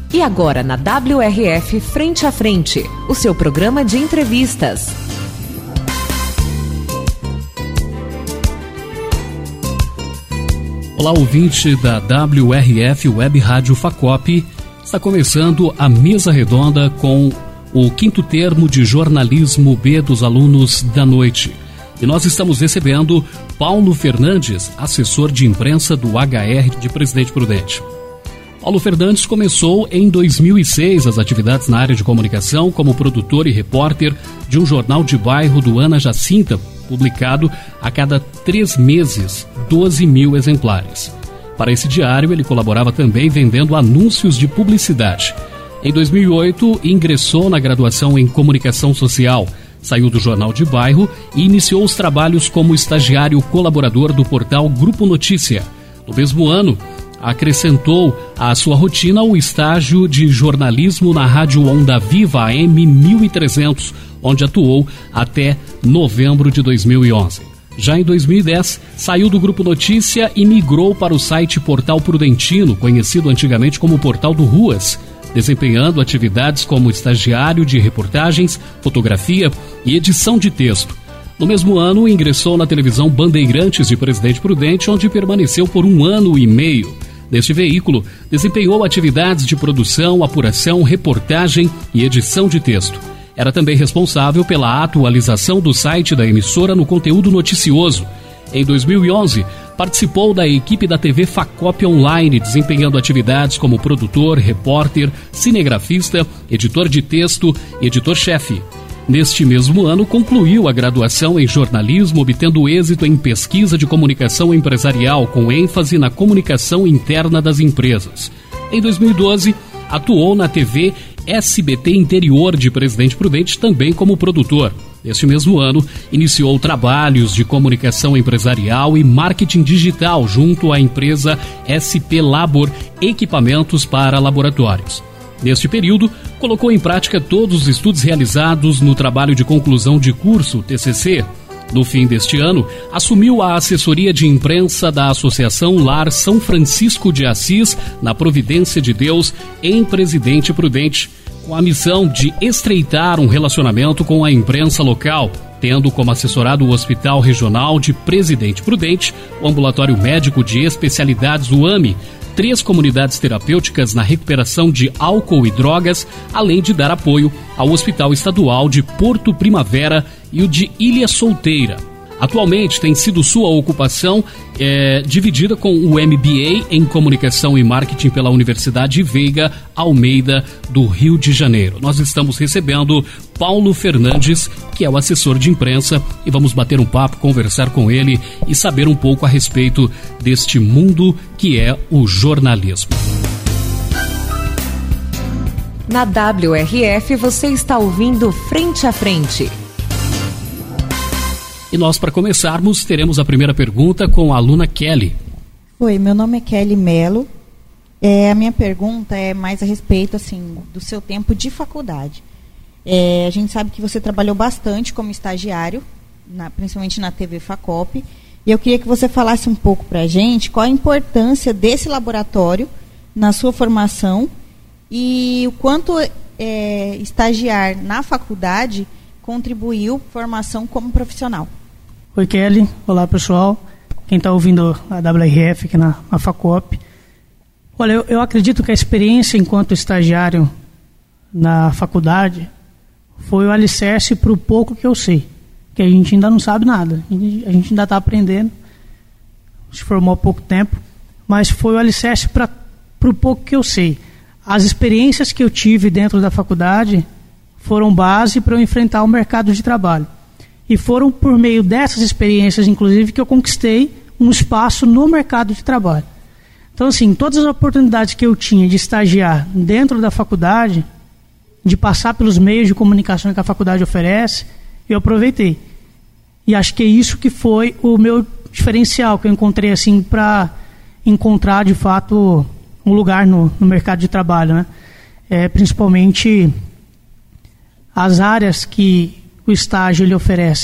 E agora na WRF Frente a Frente, o seu programa de entrevistas. Olá, ouvinte da WRF Web Rádio Facop. Está começando a mesa redonda com o 5º termo de jornalismo B dos alunos da noite. E nós estamos recebendo Paulo Fernandes, assessor de imprensa do HR de Presidente Prudente. Paulo Fernandes começou em 2006 as atividades na área de comunicação como produtor e repórter de um jornal de bairro do Ana Jacinta, publicado a cada 3 meses, 12 mil exemplares. Para esse diário, ele colaborava também vendendo anúncios de publicidade. Em 2008, ingressou na graduação em comunicação social, saiu do jornal de bairro e iniciou os trabalhos como estagiário colaborador do portal Grupo Notícia. No mesmo ano, acrescentou à sua rotina o estágio de jornalismo na Rádio Onda Viva AM 1300, onde atuou até novembro de 2011. Já em 2010, saiu do Grupo Notícia e migrou para o site Portal Prudentino, conhecido antigamente como Portal do Ruas, desempenhando atividades como estagiário de reportagens, fotografia e edição de texto. No mesmo ano, ingressou na televisão Bandeirantes de Presidente Prudente, onde permaneceu por 1 ano e meio. Neste veículo, desempenhou atividades de produção, apuração, reportagem e edição de texto. Era também responsável pela atualização do site da emissora no conteúdo noticioso. Em 2011, participou da equipe da TV Facop Online, desempenhando atividades como produtor, repórter, cinegrafista, editor de texto e editor-chefe. Neste mesmo ano, concluiu a graduação em jornalismo, obtendo êxito em pesquisa de comunicação empresarial, com ênfase na comunicação interna das empresas. Em 2012, atuou na TV SBT Interior de Presidente Prudente, também como produtor. Neste mesmo ano, iniciou trabalhos de comunicação empresarial e marketing digital junto à empresa SP Labor Equipamentos para Laboratórios. Neste período, colocou em prática todos os estudos realizados no trabalho de conclusão de curso, TCC. No fim deste ano, assumiu a assessoria de imprensa da Associação Lar São Francisco de Assis, na Providência de Deus, em Presidente Prudente, com a missão de estreitar um relacionamento com a imprensa local, tendo como assessorado o Hospital Regional de Presidente Prudente, o Ambulatório Médico de Especialidades UAMI, 3 comunidades terapêuticas na recuperação de álcool e drogas, além de dar apoio ao Hospital Estadual de Porto Primavera e o de Ilha Solteira. Atualmente tem sido sua ocupação dividida com o MBA em Comunicação e Marketing pela Universidade Veiga Almeida do Rio de Janeiro. Nós estamos recebendo Paulo Fernandes, que é o assessor de imprensa, e vamos bater um papo, conversar com ele e saber um pouco a respeito deste mundo que é o jornalismo. Na WRF você está ouvindo Frente a Frente. E nós, para começarmos, teremos a primeira pergunta com a aluna Kelly. Oi, meu nome é Kelly Melo. A minha pergunta é mais a respeito assim, do seu tempo de faculdade. A gente sabe que você trabalhou bastante como estagiário, principalmente na TV Facop, e eu queria que você falasse um pouco para a gente qual a importância desse laboratório na sua formação e o quanto estagiar na faculdade contribuiu para a formação como profissional. Oi, Kelly. Olá, pessoal. Quem está ouvindo a WRF aqui na Facop. Olha, eu acredito que a experiência enquanto estagiário na faculdade foi o alicerce para o pouco que eu sei. Que a gente ainda não sabe nada. A gente ainda está aprendendo. Se formou há pouco tempo. Mas foi o alicerce para o pouco que eu sei. As experiências que eu tive dentro da faculdade foram base para eu enfrentar o mercado de trabalho. E foram por meio dessas experiências, inclusive, que eu conquistei um espaço no mercado de trabalho. Então, assim, todas as oportunidades que eu tinha de estagiar dentro da faculdade, de passar pelos meios de comunicação que a faculdade oferece, eu aproveitei. E acho que é isso que foi o meu diferencial, que eu encontrei, assim, para encontrar, de fato, um lugar no mercado de trabalho, né? Principalmente as áreas que o estágio ele oferece, né?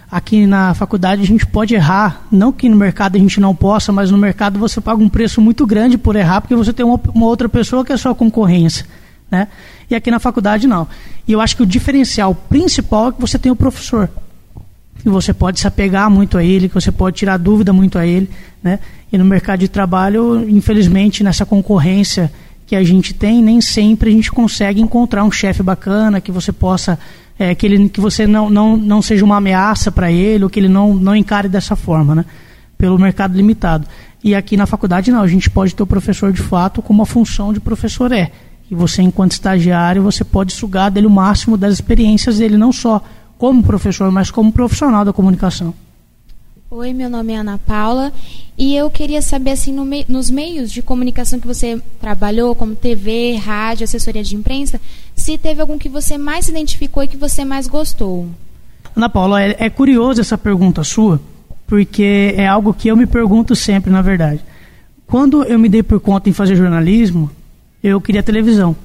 aqui na faculdade a gente pode errar, não que no mercado a gente não possa, mas no mercado você paga um preço muito grande por errar, porque você tem uma outra pessoa que é sua concorrência, né? E aqui na faculdade não. E eu acho que o diferencial principal é que você tem o professor, que você pode se apegar muito a ele, que você pode tirar dúvida muito a ele, né? E no mercado de trabalho, infelizmente, nessa concorrência que a gente tem, nem sempre a gente consegue encontrar um chefe bacana, que você possa, que você não seja uma ameaça para ele, ou que ele não encare dessa forma, né? Pelo mercado limitado. E aqui na faculdade não, a gente pode ter o professor de fato como a função de professor é. E você, enquanto estagiário, você pode sugar dele o máximo das experiências dele, não só como professor, mas como profissional da comunicação. Oi, meu nome é Ana Paula e eu queria saber, assim, nos meios de comunicação que você trabalhou, como TV, rádio, assessoria de imprensa, se teve algum que você mais se identificou e que você mais gostou. Ana Paula, é curioso essa pergunta sua, porque é algo que eu me pergunto sempre, na verdade. Quando eu me dei por conta em fazer jornalismo, eu queria televisão.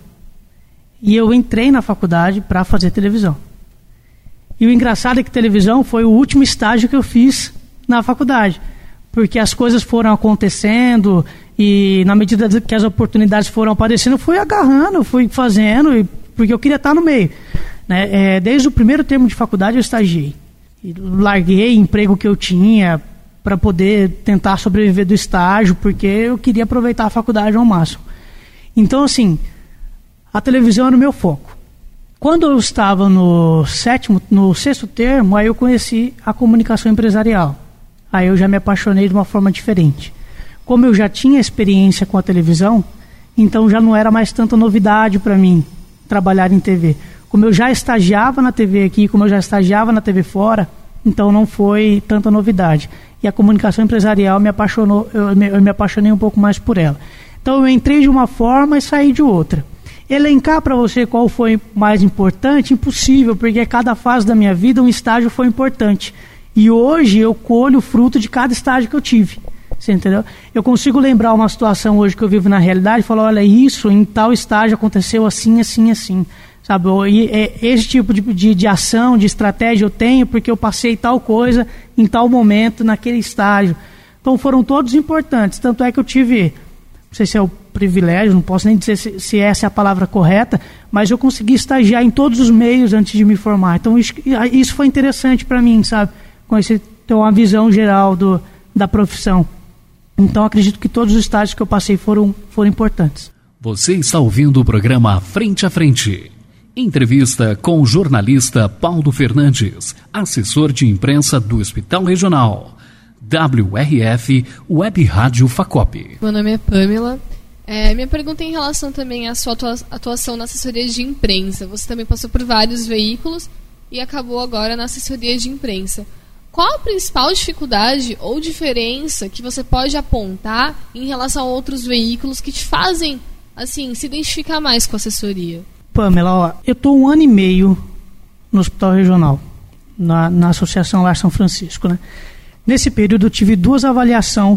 E eu entrei na faculdade para fazer televisão. E o engraçado é que televisão foi o último estágio que eu fiz na faculdade, porque as coisas foram acontecendo e na medida que as oportunidades foram aparecendo, eu fui agarrando, fui fazendo, porque eu queria estar no meio, né? Desde o primeiro termo de faculdade eu estagiei. E larguei o emprego que eu tinha para poder tentar sobreviver do estágio, porque eu queria aproveitar a faculdade ao máximo. Então, assim, a televisão era o meu foco. Quando eu estava no sexto termo, aí eu conheci a comunicação empresarial. Aí eu já me apaixonei de uma forma diferente. Como eu já tinha experiência com a televisão, então já não era mais tanta novidade para mim trabalhar em TV. Como eu já estagiava na TV aqui, como eu já estagiava na TV fora, então não foi tanta novidade. E a comunicação empresarial me apaixonou, eu me apaixonei um pouco mais por ela. Então eu entrei de uma forma e saí de outra. Elencar para você qual foi mais importante, impossível, porque cada fase da minha vida um estágio foi importante. E hoje eu colho o fruto de cada estágio que eu tive. Você entendeu? Eu consigo lembrar uma situação hoje que eu vivo na realidade e falar, olha, isso em tal estágio aconteceu assim, assim, assim. Sabe? E esse tipo de ação, de estratégia eu tenho porque eu passei tal coisa em tal momento, naquele estágio. Então foram todos importantes. Tanto é que eu tive, não sei se é o privilégio, não posso nem dizer se essa é a palavra correta, mas eu consegui estagiar em todos os meios antes de me formar. Então isso foi interessante para mim, sabe? Conhecer, ter uma visão geral da profissão. Então acredito que todos os estágios que eu passei foram importantes. Você está ouvindo o programa Frente a Frente. Entrevista com o jornalista Paulo Fernandes, assessor de imprensa do Hospital Regional. WRF Web Rádio Facop. Meu nome é Pamela. Minha pergunta é em relação também à sua atuação na assessoria de imprensa. Você também passou por vários veículos e acabou agora na assessoria de imprensa. Qual a principal dificuldade ou diferença que você pode apontar em relação a outros veículos que te fazem, assim, se identificar mais com a assessoria? Pamela, ó, eu estou 1 ano e meio no Hospital Regional, na Associação Lar São Francisco, né? Nesse período eu tive duas avaliações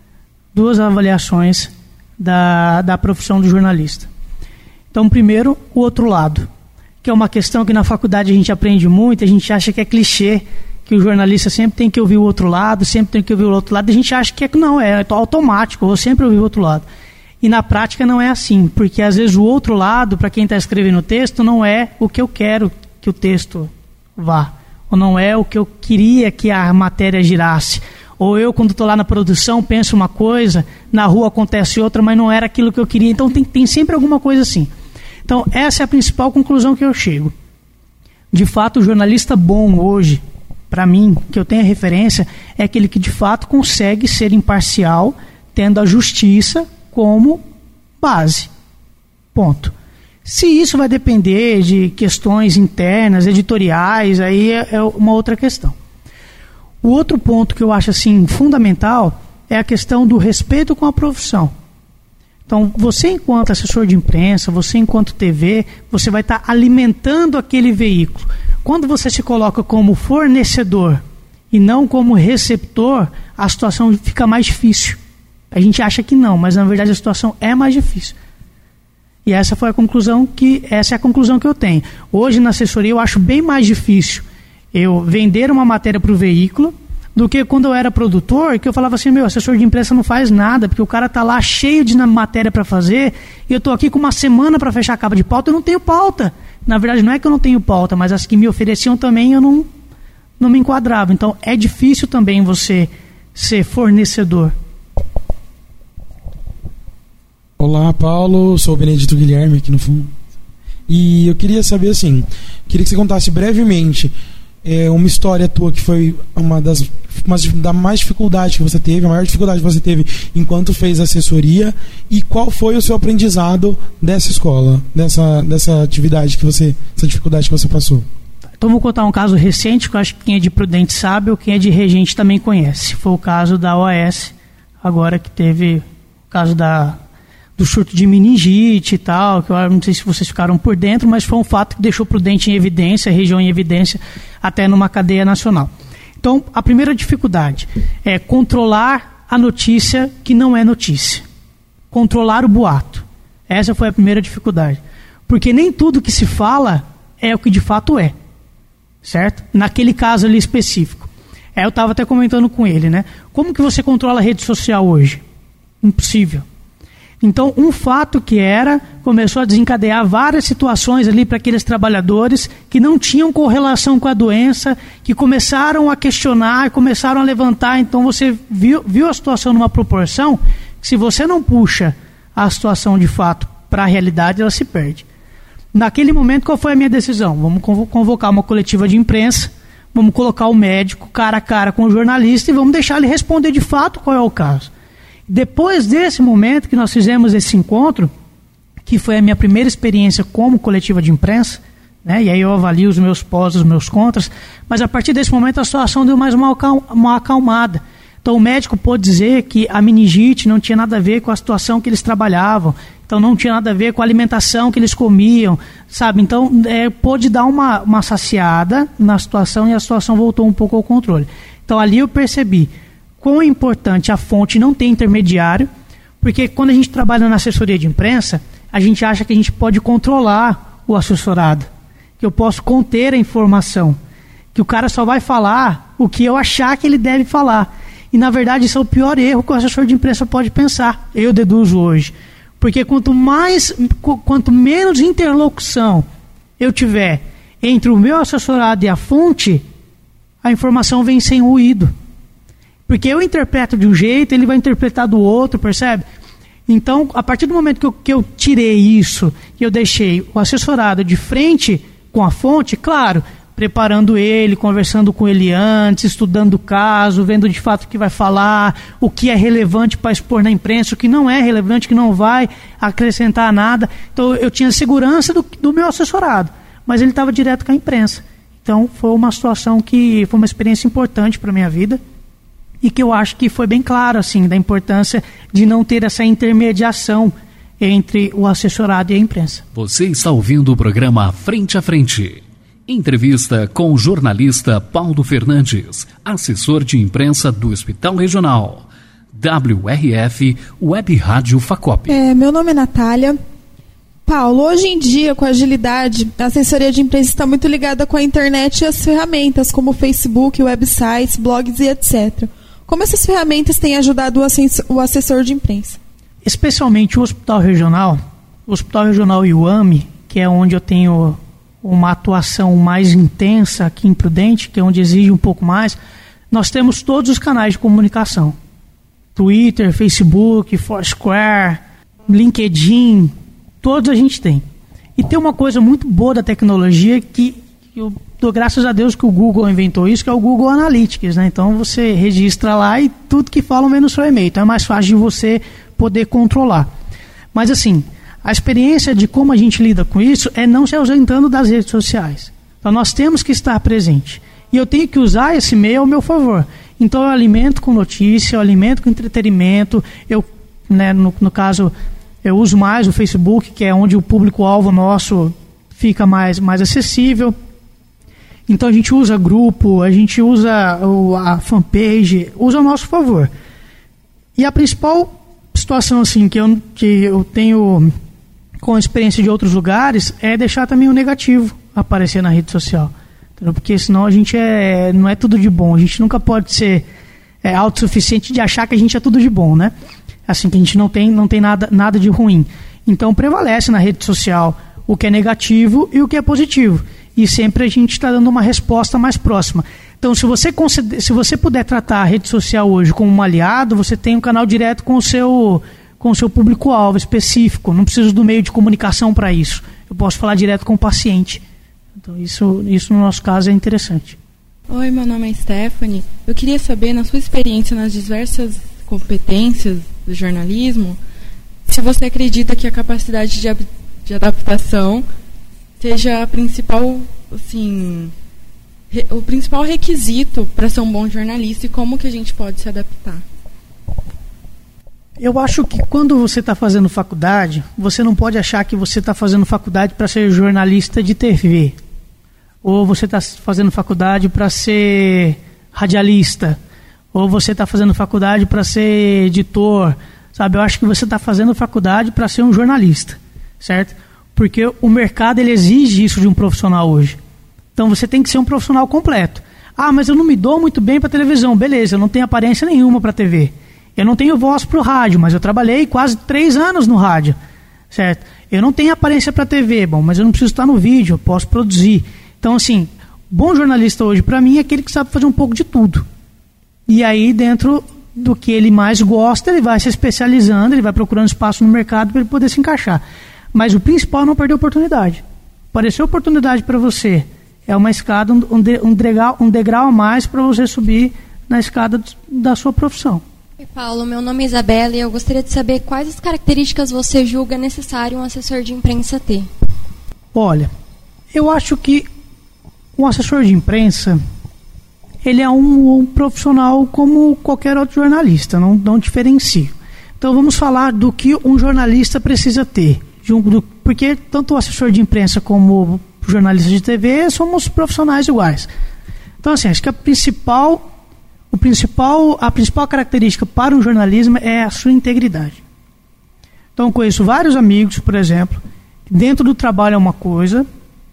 da profissão do jornalista. Então, primeiro, o outro lado, que é uma questão que na faculdade a gente aprende muito, a gente acha que é clichê, que o jornalista sempre tem que ouvir o outro lado, sempre tem que ouvir o outro lado, a gente acha que não, é automático, eu vou sempre ouvir o outro lado. E na prática não é assim, porque às vezes o outro lado, para quem está escrevendo o texto, não é o que eu quero que o texto vá, ou não é o que eu queria que a matéria girasse. Ou eu, quando estou lá na produção, penso uma coisa, na rua acontece outra, mas não era aquilo que eu queria. Então tem sempre alguma coisa assim. Então essa é a principal conclusão que eu chego. De fato, o jornalista bom hoje, para mim, que eu tenho a referência, é aquele que de fato consegue ser imparcial, tendo a justiça como base. Ponto. Se isso vai depender de questões internas, editoriais, aí é uma outra questão. O outro ponto que eu acho assim fundamental é a questão do respeito com a profissão. Então, você enquanto assessor de imprensa, você enquanto TV, você vai estar alimentando aquele veículo. Quando você se coloca como fornecedor e não como receptor, a situação fica mais difícil. A gente acha que não, mas na verdade a situação é mais difícil. E essa é a conclusão que eu tenho. Hoje na assessoria eu acho bem mais difícil eu vender uma matéria para o veículo, do que quando eu era produtor, que eu falava assim, meu, assessor de imprensa não faz nada, porque o cara tá lá cheio de matéria para fazer, e eu tô aqui com uma semana para fechar a capa de pauta, eu não tenho pauta. Na verdade, não é que eu não tenho pauta, mas as que me ofereciam também eu não me enquadrava. Então, é difícil também você ser fornecedor. Olá, Paulo, sou o Benedito Guilherme aqui no fundo. E eu queria saber assim, queria que você contasse brevemente uma história tua que foi da mais dificuldade que você teve, a maior dificuldade que você teve enquanto fez assessoria, e qual foi o seu aprendizado dessa escola, dessa atividade essa dificuldade que você passou. Então vou contar um caso recente, que eu acho que quem é de Prudente sabe, ou quem é de Regente também conhece. Foi o caso da OAS, agora que teve o caso do surto de meningite e tal, que eu não sei se vocês ficaram por dentro, mas foi um fato que deixou Prudente em evidência, a região em evidência, até numa cadeia nacional. Então, a primeira dificuldade é controlar a notícia que não é notícia. Controlar o boato. Essa foi a primeira dificuldade. Porque nem tudo que se fala é o que de fato é. Certo? Naquele caso ali específico. Eu estava até comentando com ele, né? Como que você controla a rede social hoje? Impossível. Então, um fato começou a desencadear várias situações ali para aqueles trabalhadores que não tinham correlação com a doença, que começaram a questionar, começaram a levantar. Então, você viu a situação numa proporção que, se você não puxa a situação de fato para a realidade, ela se perde. Naquele momento, qual foi a minha decisão? Vamos convocar uma coletiva de imprensa, vamos colocar o médico cara a cara com o jornalista e vamos deixar ele responder de fato qual é o caso. Depois desse momento que nós fizemos esse encontro, que foi a minha primeira experiência como coletiva de imprensa, né, e aí eu avalio os meus pós, os meus contras, mas a partir desse momento a situação deu mais uma acalmada. Então o médico pôde dizer que a meningite não tinha nada a ver com a situação que eles trabalhavam, então não tinha nada a ver com a alimentação que eles comiam, sabe? Então pôde dar uma saciada na situação e a situação voltou um pouco ao controle. Então ali eu percebi quão é importante a fonte não ter intermediário, porque quando a gente trabalha na assessoria de imprensa, a gente acha que a gente pode controlar o assessorado, que eu posso conter a informação, que o cara só vai falar o que eu achar que ele deve falar. E, na verdade, isso é o pior erro que o assessor de imprensa pode pensar. Eu deduzo hoje. Porque quanto menos interlocução eu tiver entre o meu assessorado e a fonte, a informação vem sem ruído. Porque eu interpreto de um jeito, ele vai interpretar do outro, percebe? Então, a partir do momento que eu tirei isso, que eu deixei o assessorado de frente com a fonte, claro, preparando ele, conversando com ele antes, estudando o caso, vendo de fato o que vai falar, o que é relevante para expor na imprensa, o que não é relevante, que não vai acrescentar nada. Então, eu tinha segurança do meu assessorado, mas ele estava direto com a imprensa. Então, foi uma situação que foi uma experiência importante para a minha vida, e que eu acho que foi bem claro, assim, da importância de não ter essa intermediação entre o assessorado e a imprensa. Você está ouvindo o programa Frente a Frente. Entrevista com o jornalista Paulo Fernandes, assessor de imprensa do Hospital Regional. WRF, Web Rádio Facop. Meu nome é Natália. Paulo, hoje em dia, com a agilidade, a assessoria de imprensa está muito ligada com a internet e as ferramentas, como Facebook, websites, blogs e etc. Como essas ferramentas têm ajudado o assessor de imprensa? Especialmente o Hospital Regional e o AME, que é onde eu tenho uma atuação mais intensa aqui em Prudente, que é onde exige um pouco mais, nós temos todos os canais de comunicação. Twitter, Facebook, Foursquare, LinkedIn, todos a gente tem. E tem uma coisa muito boa da tecnologia que eu dou graças a Deus que o Google inventou isso, que é o Google Analytics, né? Então você registra lá e tudo que falam vem no seu e-mail. Então é mais fácil de você poder controlar. Mas assim, a experiência de como a gente lida com isso é não se ausentando das redes sociais. Então nós temos que estar presente. E eu tenho que usar esse meio ao meu favor. Então eu alimento com notícia, eu alimento com entretenimento. Eu, né, no caso, eu uso mais o Facebook, que é onde o público-alvo nosso fica mais acessível. Então a gente usa grupo, a gente usa a fanpage, usa ao nosso favor. E a principal situação assim, que eu tenho com a experiência de outros lugares é deixar também o negativo aparecer na rede social. Então entendeu? Porque senão a gente não é tudo de bom. A gente nunca pode ser autossuficiente de achar que a gente é tudo de bom, né? Assim, que a gente não tem nada de ruim. Então prevalece na rede social o que é negativo e o que é positivo. E sempre a gente está dando uma resposta mais próxima. Então, se você puder tratar a rede social hoje como um aliado, você tem um canal direto com o seu público-alvo específico. Não preciso do meio de comunicação para isso. Eu posso falar direto com o paciente. Então, isso no nosso caso é interessante. Oi, meu nome é Stephanie. Eu queria saber, na sua experiência nas diversas competências do jornalismo, se você acredita que a capacidade de adaptação seja a principal, assim, o principal requisito para ser um bom jornalista, e como que a gente pode se adaptar? Eu acho que quando você está fazendo faculdade, você não pode achar que você está fazendo faculdade para ser jornalista de TV, ou você está fazendo faculdade para ser radialista, ou você está fazendo faculdade para ser editor, sabe? Eu acho que você está fazendo faculdade para ser um jornalista, certo? Porque o mercado ele exige isso de um profissional hoje. Então você tem que ser um profissional completo. Ah, mas eu não me dou muito bem para televisão. Beleza, eu não tenho aparência nenhuma para TV. Eu não tenho voz para o rádio, mas eu trabalhei quase 3 anos no rádio, certo? Eu não tenho aparência para TV, bom, mas eu não preciso estar no vídeo, eu posso produzir. Então, assim, bom jornalista hoje para mim é aquele que sabe fazer um pouco de tudo. E aí, dentro do que ele mais gosta, ele vai se especializando, ele vai procurando espaço no mercado para ele poder se encaixar. Mas o principal é não perder oportunidade. Apareceu oportunidade para você, é uma escada, um degrau a mais para você subir na escada da sua profissão. Oi, Paulo, meu nome é Isabela e eu gostaria de saber quais as características você julga necessário um assessor de imprensa ter. Olha, eu acho que um assessor de imprensa, ele é um profissional como qualquer outro jornalista, não diferencia. Então vamos falar do que um jornalista precisa ter. Porque tanto o assessor de imprensa como o jornalista de TV somos profissionais iguais. Então, assim, acho que a principal característica para um jornalismo é a sua integridade. Então, eu conheço vários amigos, por exemplo, que dentro do trabalho é uma coisa,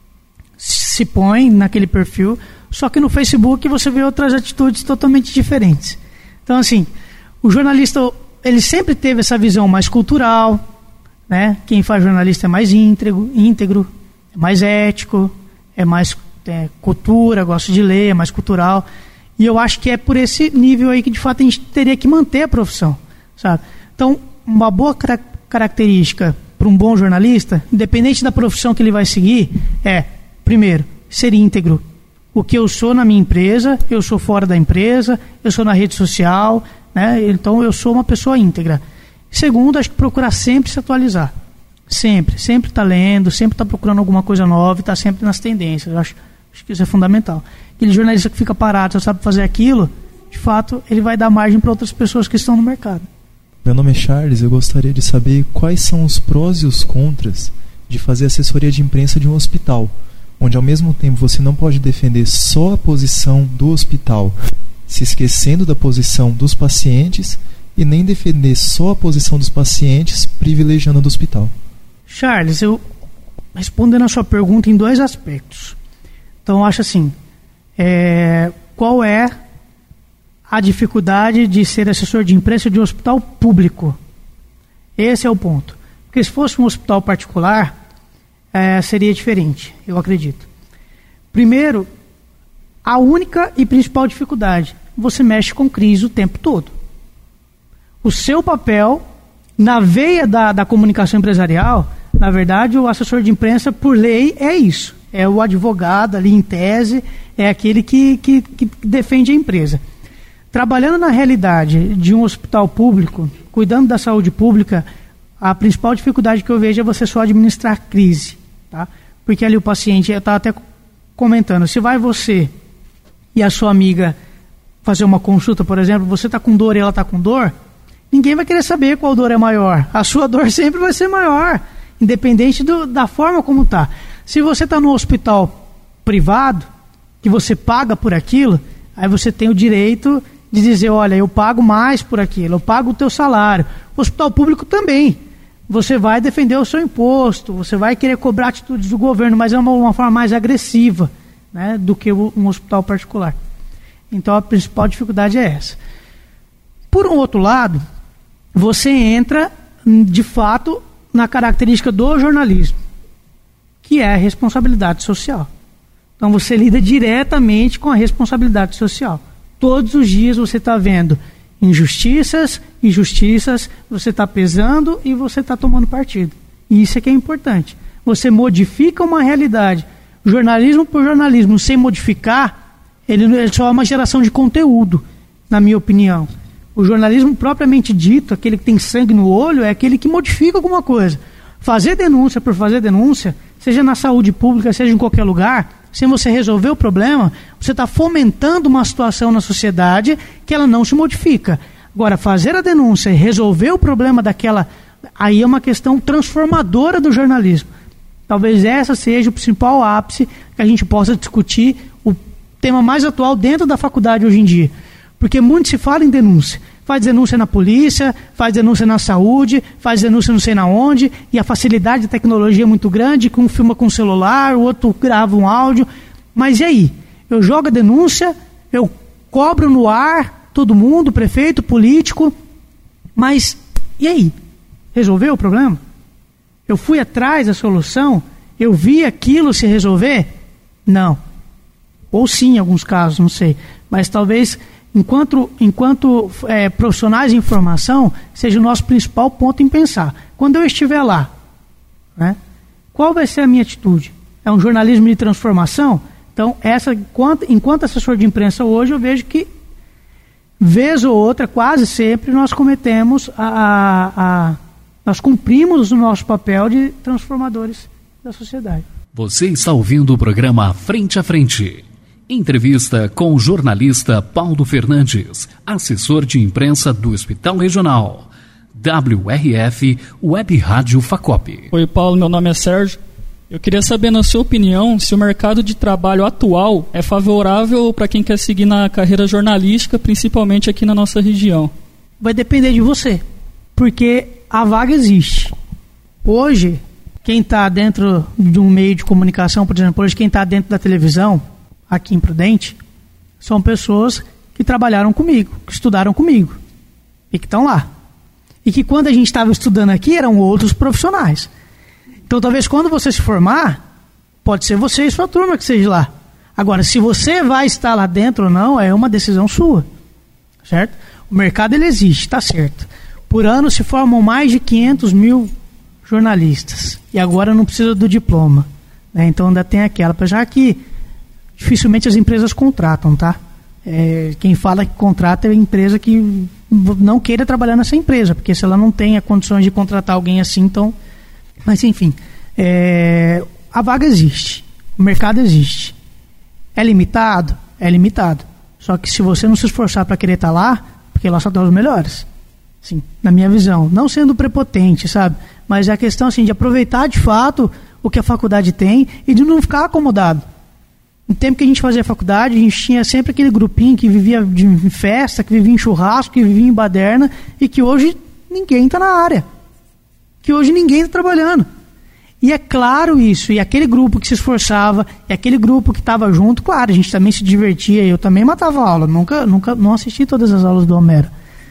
se põe naquele perfil, só que no Facebook você vê outras atitudes totalmente diferentes. Então, assim, o jornalista, ele sempre teve essa visão mais cultural, né? Quem faz jornalista é mais íntegro, é mais ético, é mais cultura, gosta de ler, é mais cultural. E eu acho que é por esse nível aí que, de fato, a gente teria que manter a profissão, sabe? Então, uma boa característica para um bom jornalista, independente da profissão que ele vai seguir, é, primeiro, ser íntegro. O que eu sou na minha empresa, eu sou fora da empresa, eu sou na rede social, né? Então eu sou uma pessoa íntegra. Segundo, acho que procurar sempre se atualizar. Sempre está lendo, sempre está procurando alguma coisa nova e está sempre nas tendências. Acho que isso é fundamental. Aquele jornalista que fica parado, só sabe fazer aquilo, de fato, ele vai dar margem para outras pessoas que estão no mercado. Meu nome é Charles, eu gostaria de saber quais são os prós e os contras de fazer assessoria de imprensa de um hospital, onde ao mesmo tempo você não pode defender só a posição do hospital, se esquecendo da posição dos pacientes, e nem defender só a posição dos pacientes, privilegiando a do hospital. Charles, eu respondendo a sua pergunta em 2 aspectos. Então, eu acho assim, qual é a dificuldade de ser assessor de imprensa de um hospital público? Esse é o ponto. Porque se fosse um hospital particular, seria diferente, eu acredito. Primeiro, a única e principal dificuldade, você mexe com crise o tempo todo. O seu papel, na veia da comunicação empresarial, na verdade, o assessor de imprensa, por lei, é isso. É o advogado ali em tese, é aquele que defende a empresa. Trabalhando na realidade de um hospital público, cuidando da saúde pública, a principal dificuldade que eu vejo é você só administrar crise. Tá? Porque ali o paciente, eu estava até comentando, se vai você e a sua amiga fazer uma consulta, por exemplo, você está com dor e ela está com dor, ninguém vai querer saber qual dor é maior. A sua dor sempre vai ser maior, independente da forma como está. Se você está no hospital privado, que você paga por aquilo, aí você tem o direito de dizer, olha, eu pago mais por aquilo, eu pago o teu salário. O hospital público também. Você vai defender o seu imposto, você vai querer cobrar atitudes do governo, mas é uma forma mais agressiva. né, do que um hospital particular. Então a principal dificuldade é essa. Por um outro lado, você entra de fato na característica do jornalismo, que é a responsabilidade social. Então você lida diretamente com a responsabilidade social. Todos os dias você está vendo injustiças, injustiças, você está pesando e você está tomando partido. E isso é que é importante. Você modifica uma realidade. Jornalismo por jornalismo, sem modificar, ele só é uma geração de conteúdo, na minha opinião. O jornalismo propriamente dito, aquele que tem sangue no olho, é aquele que modifica alguma coisa. Fazer denúncia por fazer denúncia, seja na saúde pública, seja em qualquer lugar, sem você resolver o problema, você está fomentando uma situação na sociedade que ela não se modifica. Agora, fazer a denúncia e resolver o problema daquela, aí é uma questão transformadora do jornalismo. Talvez essa seja o principal ápice que a gente possa discutir, o tema mais atual dentro da faculdade hoje em dia. Porque muito se fala em denúncia. Faz denúncia na polícia, faz denúncia na saúde, faz denúncia não sei na onde, e a facilidade da tecnologia é muito grande, que um filma com o celular, o outro grava um áudio. Mas e aí? Eu jogo a denúncia, eu cobro no ar todo mundo, prefeito, político, mas e aí? Resolveu o problema? Eu fui atrás da solução? Eu vi aquilo se resolver? Não. Ou sim, em alguns casos, não sei. Mas talvez, enquanto profissionais de informação, seja o nosso principal ponto em pensar. Quando eu estiver lá, né, qual vai ser a minha atitude? É um jornalismo de transformação? Então, enquanto assessor de imprensa hoje, eu vejo que, vez ou outra, quase sempre, nós cometemos nós cumprimos o nosso papel de transformadores da sociedade. Você está ouvindo o programa Frente a Frente. Entrevista com o jornalista Paulo Fernandes, assessor de imprensa do Hospital Regional. WRF Web Rádio Facop. Oi, Paulo, meu nome é Sérgio. Eu queria saber, na sua opinião, se o mercado de trabalho atual é favorável para quem quer seguir na carreira jornalística, principalmente aqui na nossa região. Vai depender de você, porque a vaga existe. Hoje, quem está dentro de um meio de comunicação, por exemplo, hoje quem está dentro da televisão, aqui em Prudente, são pessoas que trabalharam comigo, que estudaram comigo e que estão lá. E que quando a gente estava estudando aqui eram outros profissionais. Então talvez quando você se formar, pode ser você e sua turma que seja lá. Agora, se você vai estar lá dentro ou não, é uma decisão sua. Certo? O mercado ele existe, está certo. Por ano se formam mais de 500 mil jornalistas. E agora não precisa do diploma. Né? Então ainda tem aquela. Apesar que dificilmente as empresas contratam, tá? Quem fala que contrata é a empresa que não queira trabalhar nessa empresa, porque se ela não tem a condições de contratar alguém assim, então... Mas enfim, a vaga existe, o mercado existe. É limitado? É limitado. Só que se você não se esforçar para querer estar lá, porque lá só estão os melhores. Sim, na minha visão. Não sendo prepotente, sabe? Mas é a questão assim, de aproveitar de fato o que a faculdade tem e de não ficar acomodado. No tempo que a gente fazia faculdade, a gente tinha sempre aquele grupinho que vivia de festa, que vivia em churrasco, que vivia em baderna, e que hoje ninguém está na área. Que hoje ninguém está trabalhando. E é claro isso, e aquele grupo que se esforçava, e aquele grupo que estava junto, claro, a gente também se divertia, eu também matava aula, não assisti todas as aulas do Homero.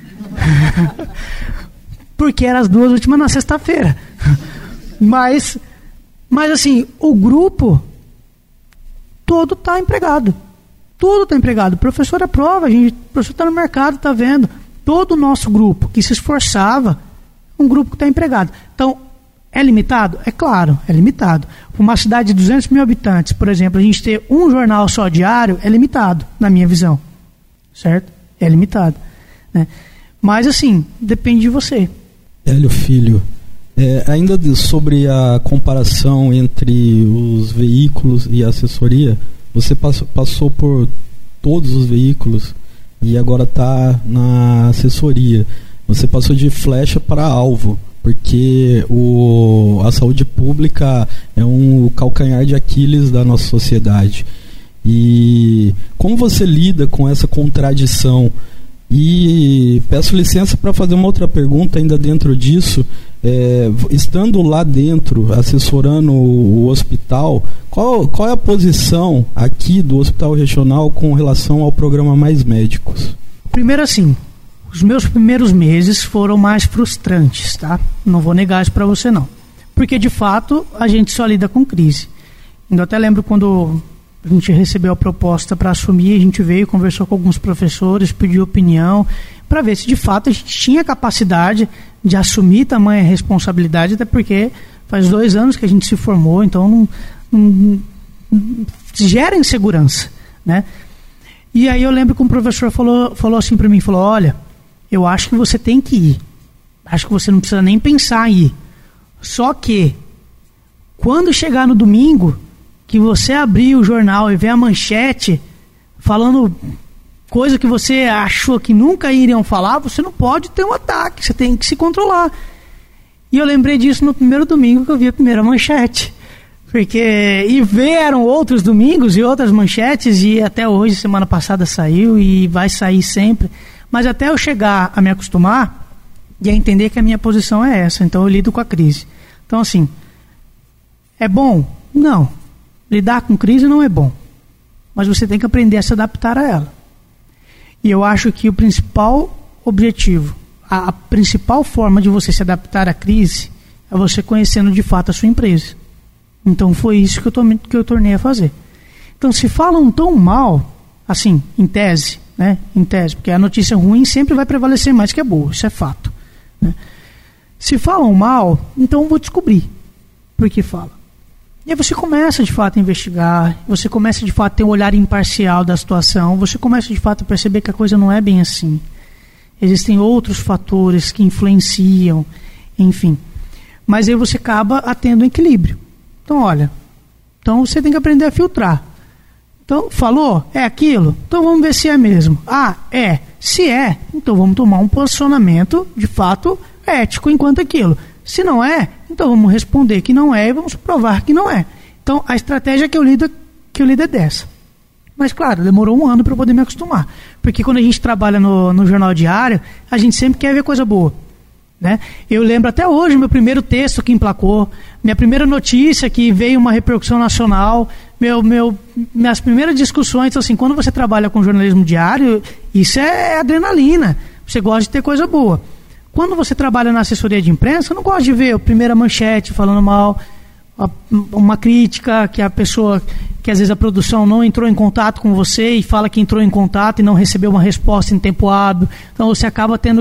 Porque eram as 2 últimas na sexta-feira. Mas assim, o grupo todo está empregado. Todo está empregado. O professor aprova, o professor está no mercado, está vendo. Todo o nosso grupo que se esforçava, um grupo que está empregado. Então, é limitado? É claro, é limitado. Para uma cidade de 200 mil habitantes, por exemplo, a gente ter um jornal só diário é limitado, na minha visão. Certo? É limitado. Né? Mas, assim, depende de você. Hélio Filho, ainda sobre a comparação entre os veículos e a assessoria, você passou por todos os veículos e agora está na assessoria. Você passou de flecha para alvo, porque a saúde pública é um calcanhar de Aquiles da nossa sociedade. E como você lida com essa contradição E peço licença para fazer uma outra pergunta ainda dentro disso. Estando lá dentro, assessorando o hospital, qual é a posição aqui do Hospital Regional com relação ao programa Mais Médicos? Primeiro assim, os meus primeiros meses foram mais frustrantes, tá? Não vou negar isso para você não. Porque de fato a gente só lida com crise. Eu até lembro quando a gente recebeu a proposta para assumir, a gente veio, conversou com alguns professores, pediu opinião, para ver se de fato a gente tinha capacidade de assumir tamanha responsabilidade, até porque faz 2 anos que a gente se formou, então não gera insegurança, né? E aí eu lembro que um professor falou assim para mim, olha, eu acho que você tem que ir, acho que você não precisa nem pensar em ir, só que quando chegar no domingo, que você abrir o jornal e ver a manchete falando coisa que você achou que nunca iriam falar, você não pode ter um ataque, você tem que se controlar. E eu lembrei disso no primeiro domingo que eu vi a primeira manchete. E vieram outros domingos e outras manchetes, e até hoje, semana passada saiu e vai sair sempre. Mas até eu chegar a me acostumar e a entender que a minha posição é essa, então eu lido com a crise. Então assim, é bom? Não. Lidar com crise não é bom, mas você tem que aprender a se adaptar a ela. E eu acho que o principal objetivo, a principal forma de você se adaptar à crise é você conhecendo de fato a sua empresa. Então foi isso que eu tornei a fazer. Então se falam tão mal, assim, em tese, né? Em tese, porque a notícia ruim sempre vai prevalecer mais que a boa, isso é fato, né? Se falam mal, então eu vou descobrir por que falam. E aí você começa de fato a investigar, você começa de fato a ter um olhar imparcial da situação, você começa de fato a perceber que a coisa não é bem assim. Existem outros fatores que influenciam, enfim. Mas aí você acaba tendo um equilíbrio. Então olha, então você tem que aprender a filtrar. Então falou, é aquilo? Então vamos ver se é mesmo. Ah, é. Se é, então vamos tomar um posicionamento de fato ético enquanto aquilo. Se não é, então vamos responder que não é e vamos provar que não é. Então, a estratégia que eu lido é dessa. Mas, claro, demorou 1 ano para eu poder me acostumar. Porque quando a gente trabalha no jornal diário, a gente sempre quer ver coisa boa, né? Eu lembro até hoje meu primeiro texto que emplacou, minha primeira notícia que veio uma repercussão nacional, minhas primeiras discussões. Então, assim, quando você trabalha com jornalismo diário, isso é adrenalina. Você gosta de ter coisa boa. Quando você trabalha na assessoria de imprensa, eu não gosto de ver a primeira manchete falando mal, uma crítica que a pessoa, que às vezes a produção não entrou em contato com você e fala que entrou em contato e não recebeu uma resposta em tempo hábil. Então você acaba tendo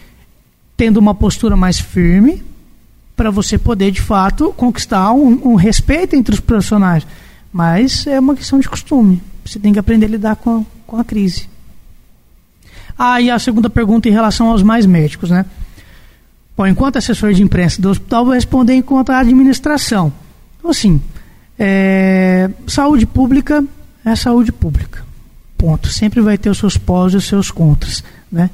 uma postura mais firme para você poder de fato conquistar um respeito entre os profissionais. Mas é uma questão de costume. Você tem que aprender a lidar com a crise. E a segunda pergunta em relação aos mais médicos, né? Bom, enquanto assessor de imprensa do hospital, vou responder enquanto a administração. Então, assim, saúde pública é saúde pública. Ponto. Sempre vai ter os seus pós e os seus contras, né?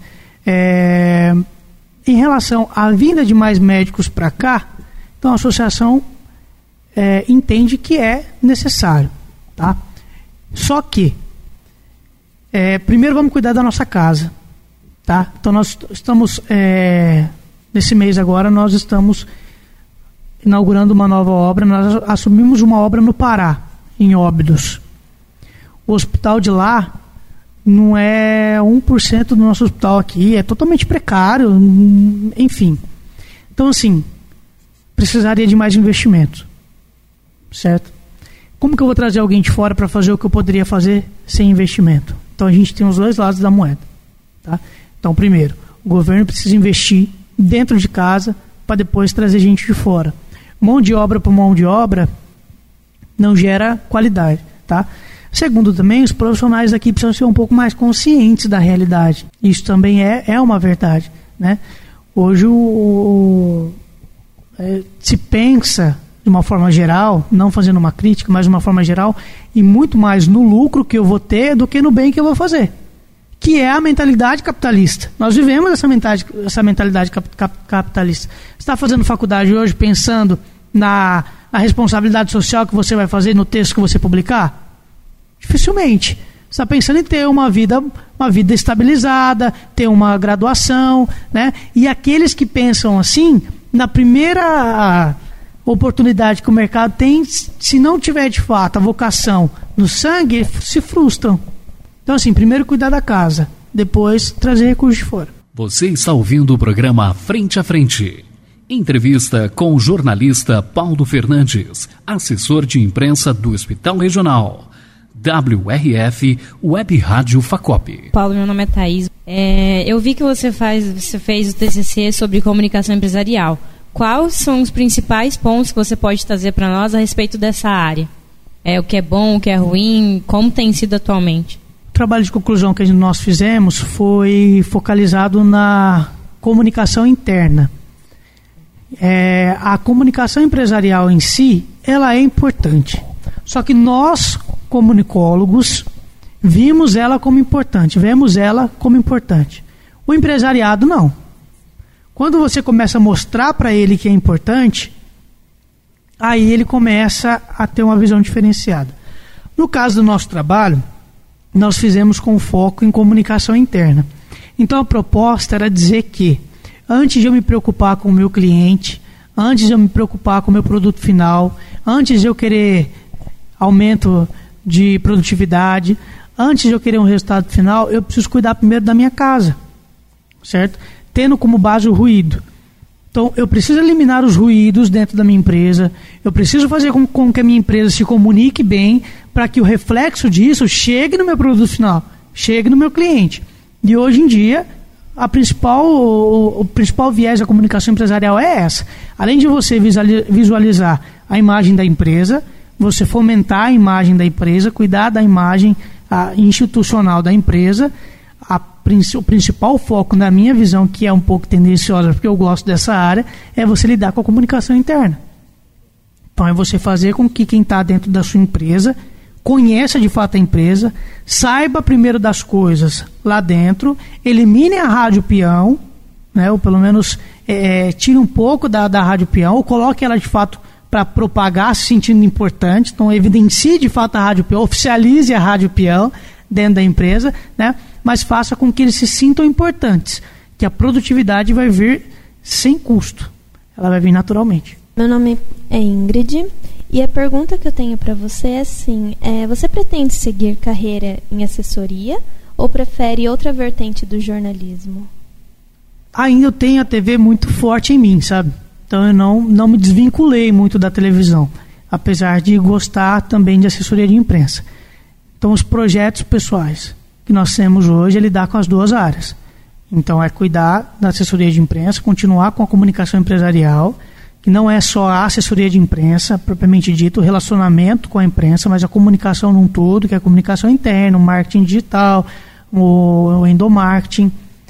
Em relação à vinda de mais médicos para cá, então a associação entende que é necessário, tá? Só que primeiro vamos cuidar da nossa casa, tá? Então nós estamos nesse mês agora nós estamos inaugurando uma nova obra. Nós assumimos uma obra no Pará, em Óbidos. O hospital de lá não é 1% do nosso hospital aqui, é totalmente precário, enfim. Então assim, precisaria de mais investimento, certo? Como que eu vou trazer alguém de fora para fazer o que eu poderia fazer sem investimento? Então a gente tem os 2 lados da moeda, tá? Então primeiro, o governo precisa investir dentro de casa para depois trazer gente de fora. Mão de obra por mão de obra não gera qualidade, tá? Segundo, também os profissionais aqui precisam ser um pouco mais conscientes da realidade. Isso também é uma verdade, né? Hoje se pensa de uma forma geral, não fazendo uma crítica, mas de uma forma geral, e muito mais no lucro que eu vou ter do que no bem que eu vou fazer, que é a mentalidade capitalista. Nós vivemos essa mentalidade capitalista. Você está fazendo faculdade hoje pensando na responsabilidade social que você vai fazer no texto que você publicar? Dificilmente. está pensando em ter uma vida estabilizada, ter uma graduação, né? E aqueles que pensam assim, na primeira oportunidade que o mercado tem, se não tiver de fato a vocação no sangue, se frustram. Então, assim, primeiro cuidar da casa, depois trazer recursos de fora. Você está ouvindo o programa Frente a Frente. Entrevista com o jornalista Paulo Fernandes, assessor de imprensa do Hospital Regional. WRF Web Rádio Facop. Paulo, meu nome é Thaís. Eu vi que você fez o TCC sobre comunicação empresarial. Quais são os principais pontos que você pode trazer para nós a respeito dessa área? O que é bom, o que é ruim, como tem sido atualmente? O trabalho de conclusão que nós fizemos foi focalizado na comunicação interna. A comunicação empresarial em si, ela é importante. Só que nós, comunicólogos, vemos ela como importante. O empresariado não. Quando você começa a mostrar para ele que é importante, aí ele começa a ter uma visão diferenciada. No caso do nosso trabalho, nós fizemos com foco em comunicação interna. Então a proposta era dizer que, antes de eu me preocupar com o meu cliente, antes de eu me preocupar com o meu produto final, antes de eu querer aumento de produtividade, antes de eu querer um resultado final, eu preciso cuidar primeiro da minha casa, certo? Tendo como base o ruído. Então, eu preciso eliminar os ruídos dentro da minha empresa, eu preciso fazer com que a minha empresa se comunique bem, para que o reflexo disso chegue no meu produto final, chegue no meu cliente. E hoje em dia, o principal viés da comunicação empresarial é essa. Além de você visualizar a imagem da empresa, você fomentar a imagem da empresa, cuidar da imagem institucional da empresa. O principal foco, na minha visão, que é um pouco tendenciosa, porque eu gosto dessa área, é você lidar com a comunicação interna. Então, é você fazer com que quem está dentro da sua empresa conheça de fato a empresa, saiba primeiro das coisas lá dentro, elimine a rádio peão, né, ou pelo menos tire um pouco da rádio peão, ou coloque ela de fato para propagar, se sentindo importante. Então, evidencie de fato a rádio peão, oficialize a rádio peão dentro da empresa, né, mas faça com que eles se sintam importantes, que a produtividade vai vir sem custo, ela vai vir naturalmente. Meu nome é Ingrid e a pergunta que eu tenho para você é assim, você pretende seguir carreira em assessoria ou prefere outra vertente do jornalismo? Ainda eu tenho a TV muito forte em mim, sabe? Então eu não me desvinculei muito da televisão, apesar de gostar também de assessoria de imprensa. Então os projetos pessoais que nós temos hoje é lidar com as duas áreas. Então é cuidar da assessoria de imprensa, continuar com a comunicação empresarial, que não é só a assessoria de imprensa, propriamente dito, o relacionamento com a imprensa, mas a comunicação num todo, que é a comunicação interna, o marketing digital, o endomarketing,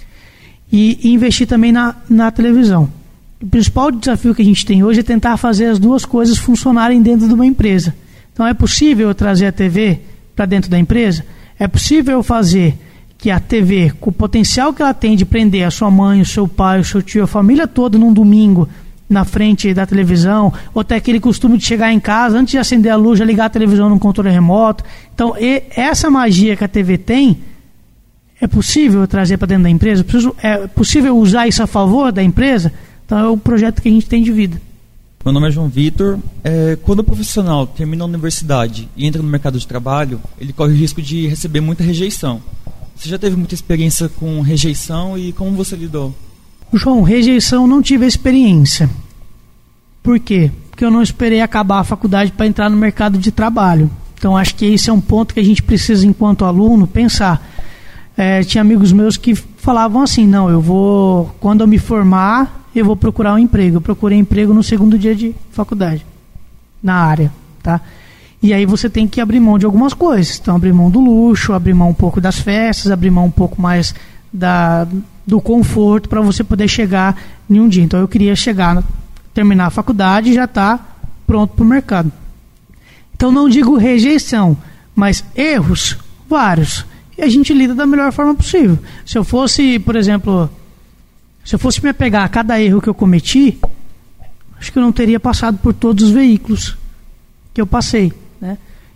e investir também na televisão. O principal desafio que a gente tem hoje é tentar fazer as duas coisas funcionarem dentro de uma empresa. Então é possível eu trazer a TV para dentro da empresa? É possível eu fazer que a TV, com o potencial que ela tem de prender a sua mãe, o seu pai, o seu tio, a família toda num domingo, na frente da televisão, ou até aquele costume de chegar em casa, antes de acender a luz, já ligar a televisão num controle remoto. Então, essa magia que a TV tem, é possível trazer para dentro da empresa? É possível usar isso a favor da empresa? Então, é o projeto que a gente tem de vida. Meu nome é João Vitor. Quando o profissional termina a universidade e entra no mercado de trabalho, ele corre o risco de receber muita rejeição. Você já teve muita experiência com rejeição e como você lidou? João, rejeição não tive experiência. Por quê? Porque eu não esperei acabar a faculdade para entrar no mercado de trabalho. Então acho que esse é um ponto que a gente precisa, enquanto aluno, pensar. Tinha amigos meus que falavam assim, não, quando eu me formar, eu vou procurar um emprego. Eu procurei emprego no segundo dia de faculdade, na área, tá? E aí você tem que abrir mão de algumas coisas. Então abrir mão do luxo, abrir mão um pouco das festas, abrir mão um pouco mais do conforto para você poder chegar em um dia. Então eu queria terminar a faculdade e já estar pronto para o mercado. Então não digo rejeição, mas erros, vários. E a gente lida da melhor forma possível. Se eu fosse, por exemplo, me apegar a cada erro que eu cometi, acho que eu não teria passado por todos os veículos que eu passei, né?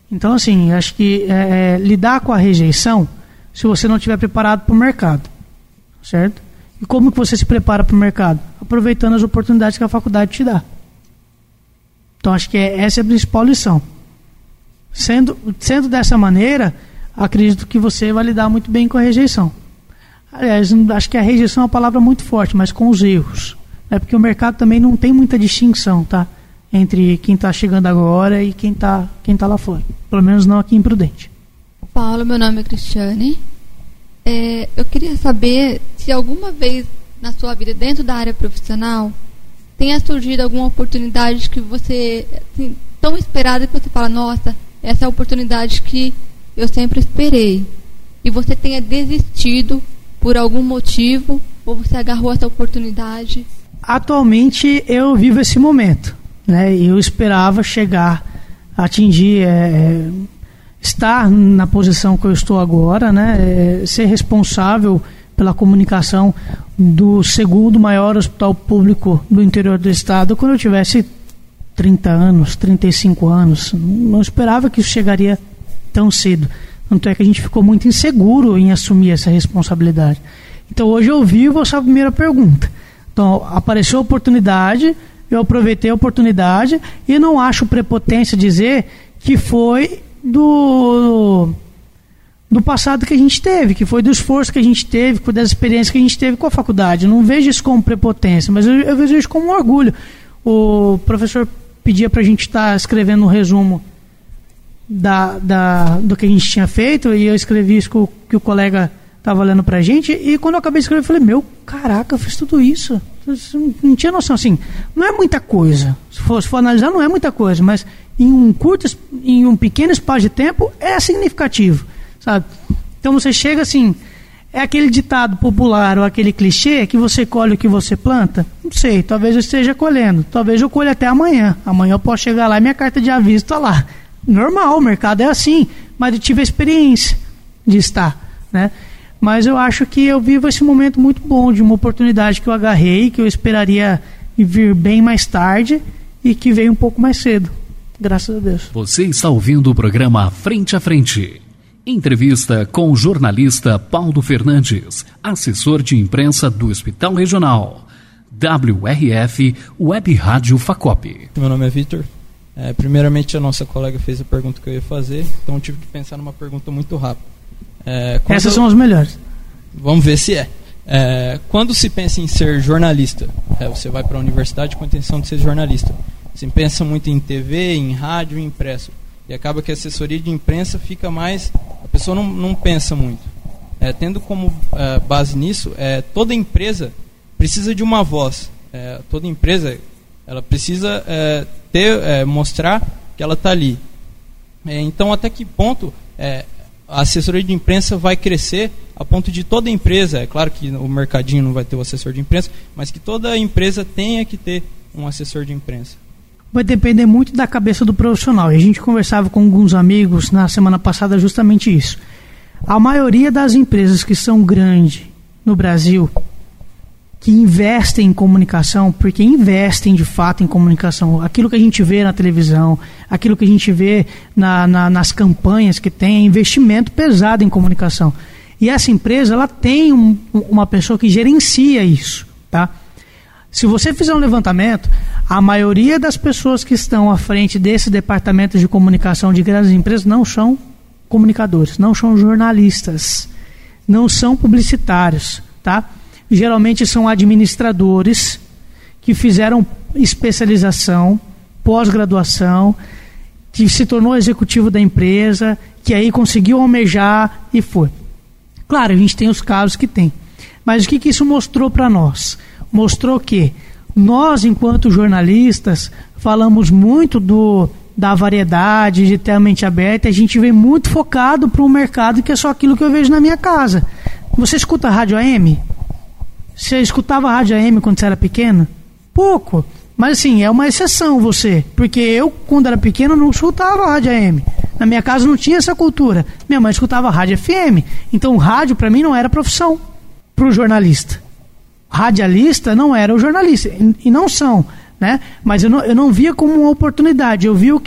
Então, assim, acho que lidar com a rejeição, se você não estiver preparado para o mercado, certo? E como que você se prepara para o mercado? Aproveitando as oportunidades que a faculdade te dá. Então, acho que essa é a principal lição. Sendo dessa maneira, acredito que você vai lidar muito bem com a rejeição. Aliás, acho que a rejeição é uma palavra muito forte, mas com os erros. Porque o mercado também não tem muita distinção, tá? Entre quem está chegando agora e quem tá lá fora. Pelo menos não aqui em Prudente. Paulo, meu nome é Cristiane. Eu queria saber se alguma vez na sua vida, dentro da área profissional, tenha surgido alguma oportunidade que você, assim, tão esperada, que você fala, nossa, essa é a oportunidade que eu sempre esperei. E você tenha desistido por algum motivo, ou você agarrou essa oportunidade? Atualmente eu vivo esse momento, né? Eu esperava chegar, atingir, estar na posição que eu estou agora, né? Ser responsável pela comunicação do segundo maior hospital público do interior do estado quando eu tivesse 30 anos, 35 anos. Não esperava que isso chegaria tão cedo. Tanto é que a gente ficou muito inseguro em assumir essa responsabilidade. Então hoje eu vivo essa primeira pergunta. Então apareceu a oportunidade, eu aproveitei a oportunidade e não acho prepotência dizer que foi do passado que a gente teve, que foi do esforço que a gente teve, das experiências que a gente teve com a faculdade. Eu não vejo isso como prepotência, mas eu vejo isso como um orgulho. O professor pedia para a gente estar escrevendo um resumo do que a gente tinha feito, e eu escrevi isso que o colega estava lendo para a gente, e quando eu acabei de escrever, eu falei, caraca, eu fiz tudo isso. Eu não tinha noção, assim, não é muita coisa. Se for analisar, não é muita coisa, mas em um pequeno espaço de tempo é significativo, sabe? Então você chega assim, é aquele ditado popular ou aquele clichê que você colhe o que você planta? Não sei, talvez eu esteja colhendo, talvez eu colhe até amanhã eu posso chegar lá e minha carta de aviso está lá. Normal, o mercado é assim, mas eu tive a experiência de estar, né? Mas eu acho que eu vivo esse momento muito bom de uma oportunidade que eu agarrei, que eu esperaria vir bem mais tarde e que veio um pouco mais cedo, graças a Deus. Você está ouvindo o programa Frente a Frente. Entrevista com o jornalista Paulo Fernandes, assessor de imprensa do Hospital Regional. WRF Web Rádio Facop. Meu nome é Vitor. Primeiramente, a nossa colega fez a pergunta que eu ia fazer, então eu tive que pensar numa pergunta muito rápida. Essas são as melhores. Vamos ver se quando se pensa em ser jornalista, você vai para a universidade com a intenção de ser jornalista. Você pensa muito em TV, em rádio, em impresso. E acaba que a assessoria de imprensa fica mais... A pessoa não pensa muito. Tendo como base nisso, toda empresa precisa de uma voz. Toda empresa ela precisa mostrar que ela está ali. Então, até que ponto a assessoria de imprensa vai crescer a ponto de toda empresa, é claro que o mercadinho não vai ter o assessor de imprensa, mas que toda empresa tenha que ter um assessor de imprensa? Vai depender muito da cabeça do profissional. E a gente conversava com alguns amigos na semana passada justamente isso. A maioria das empresas que são grandes no Brasil, que investem em comunicação, porque investem de fato em comunicação, aquilo que a gente vê na televisão, aquilo que a gente vê nas campanhas que tem, investimento pesado em comunicação. E essa empresa, ela tem uma pessoa que gerencia isso, tá? Se você fizer um levantamento, a maioria das pessoas que estão à frente desse departamento de comunicação de grandes empresas não são comunicadores, não são jornalistas, não são publicitários, tá? Geralmente são administradores que fizeram especialização, pós-graduação, que se tornou executivo da empresa, que aí conseguiu almejar e foi. Claro, a gente tem os casos que tem. Mas o que isso mostrou para nós? Mostrou que nós, enquanto jornalistas, falamos muito da variedade, de ter a mente aberta, e a gente vem muito focado para um mercado que é só aquilo que eu vejo na minha casa. Você escuta rádio AM? Você escutava rádio AM quando você era pequeno? Pouco. Mas assim, é uma exceção você. Porque eu, quando era pequeno, não escutava rádio AM. Na minha casa não tinha essa cultura. Minha mãe escutava rádio FM. Então rádio para mim não era profissão para o jornalista. Radialista não era o jornalista. E não são, né? Mas eu não via como uma oportunidade. Eu vi o quê?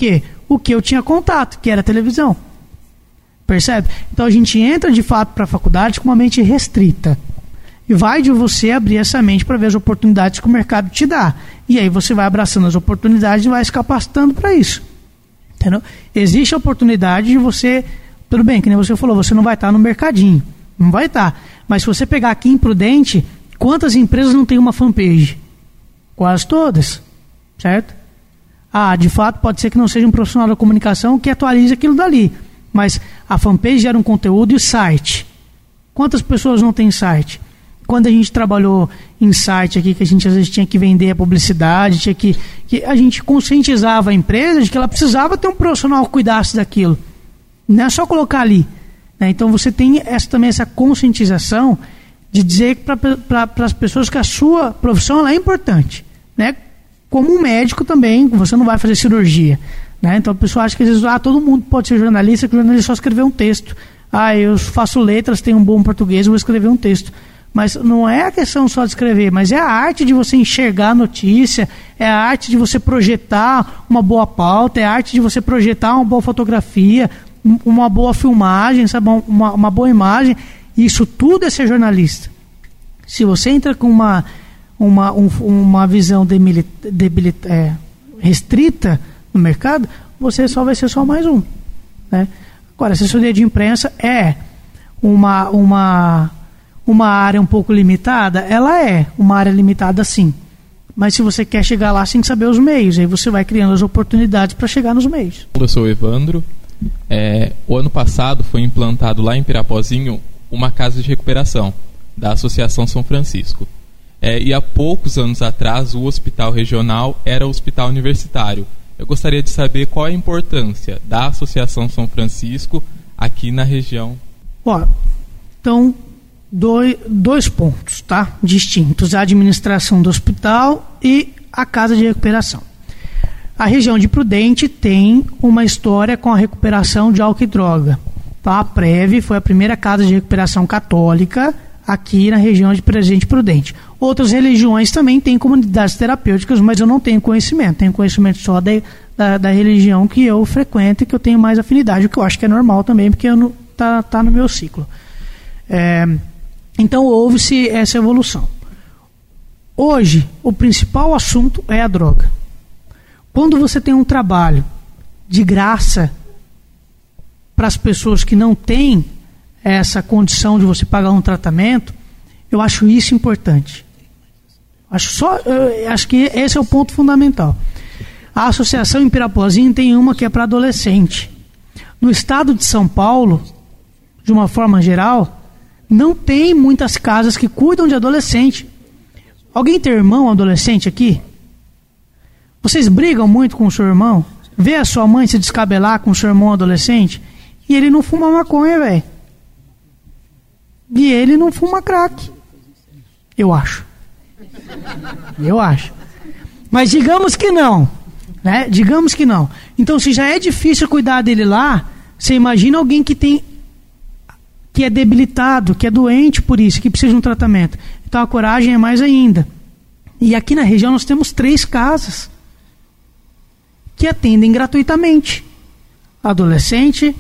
o que eu tinha contato, que era a televisão. Percebe? Então a gente entra de fato para a faculdade com uma mente restrita. E vai de você abrir essa mente para ver as oportunidades que o mercado te dá. E aí você vai abraçando as oportunidades e vai se capacitando para isso. Entendeu? Existe a oportunidade de você... Tudo bem, que nem você falou, você não vai estar no mercadinho. Não vai estar. Mas se você pegar aqui em Prudente, quantas empresas não tem uma fanpage? Quase todas. Certo? De fato, pode ser que não seja um profissional da comunicação que atualize aquilo dali. Mas a fanpage gera um conteúdo e o site. Quantas pessoas não têm site? Quando a gente trabalhou em site aqui, que a gente às vezes tinha que vender a publicidade, que a gente conscientizava a empresa de que ela precisava ter um profissional que cuidasse daquilo. Não é só colocar ali. Né? Então você tem também essa conscientização de dizer para as pessoas que a sua profissão ela é importante. Né? Como um médico também, você não vai fazer cirurgia. Né? Então a pessoa acha que às vezes todo mundo pode ser jornalista, que o jornalista só escrever um texto. Eu faço letras, tenho um bom português, vou escrever um texto. Mas não é a questão só de escrever, mas é a arte de você enxergar a notícia, é a arte de você projetar uma boa pauta, é a arte de você projetar uma boa fotografia, uma boa filmagem, sabe? Uma boa imagem. Isso tudo é ser jornalista. Se você entra com uma visão restrita no mercado, você só vai ser só mais um. Né? Agora, a assessoria de imprensa é uma área um pouco limitada? Ela é uma área limitada, sim. Mas se você quer chegar lá, você tem que saber os meios. Aí você vai criando as oportunidades para chegar nos meios. Eu sou o Evandro. O ano passado foi implantado lá em Pirapozinho uma casa de recuperação da Associação São Francisco. E há poucos anos atrás, o hospital regional era o hospital universitário. Eu gostaria de saber qual a importância da Associação São Francisco aqui na região. Então... Dois pontos, tá? Distintos: a administração do hospital e a casa de recuperação. A região de Prudente tem uma história com a recuperação de álcool e droga. Tá? A Preve foi a primeira casa de recuperação católica aqui na região de Presidente Prudente. Outras religiões também têm comunidades terapêuticas, mas eu não tenho conhecimento. Tenho conhecimento só da religião que eu frequento e que eu tenho mais afinidade, o que eu acho que é normal também, porque tá no meu ciclo. Então houve-se essa evolução. Hoje, o principal assunto é a droga. Quando você tem um trabalho de graça para as pessoas que não têm essa condição de você pagar um tratamento, eu acho isso importante. Acho que esse é o ponto fundamental. A associação em Pirapozinho tem uma que é para adolescente. No estado de São Paulo, de uma forma geral, não tem muitas casas que cuidam de adolescente. Alguém tem irmão adolescente aqui? Vocês brigam muito com o seu irmão? Vê a sua mãe se descabelar com o seu irmão adolescente? E ele não fuma maconha, velho. E ele não fuma crack. Eu acho. Mas digamos que não. Né? Digamos que não. Então, se já é difícil cuidar dele lá, você imagina alguém que é debilitado, que é doente por isso, que precisa de um tratamento. Então a coragem é mais ainda. E aqui na região nós temos 3 casas que atendem gratuitamente. Adolescente,